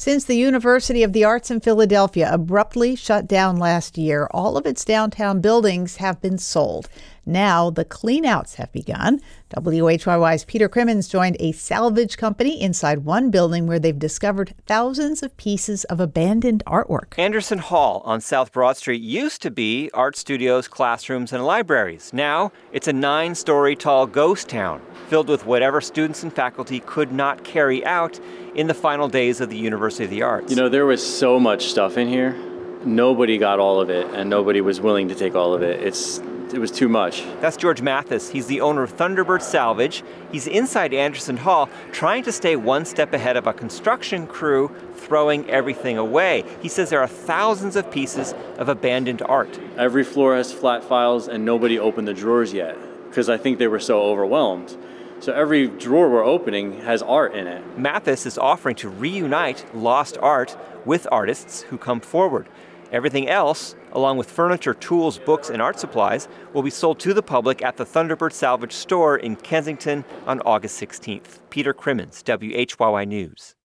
Since the University of the Arts in Philadelphia abruptly shut down last year, all of its downtown buildings have been sold. Now the cleanouts have begun. WHYY's Peter Crimmins joined a salvage company inside one building where they've discovered thousands of pieces of abandoned artwork. Anderson Hall on South Broad Street used to be art studios, classrooms, and libraries. Now it's a 9-story tall ghost town filled with whatever students and faculty could not carry out in the final days of the University of the Arts. You know, there was so much stuff in here. Nobody got all of it, and nobody was willing to take all of it. It was too much. That's George Mathis. He's the owner of Thunderbird Salvage. He's inside Anderson Hall trying to stay one step ahead of a construction crew throwing everything away. He says there are thousands of pieces of abandoned art. Every floor has flat files, and nobody opened the drawers yet because I think they were so overwhelmed. So every drawer we're opening has art in it. Mathis is offering to reunite lost art with artists who come forward. Everything else, along with furniture, tools, books, and art supplies, will be sold to the public at the Thunderbird Salvage store in Kensington on August 16th. Peter Crimmins, WHYY News.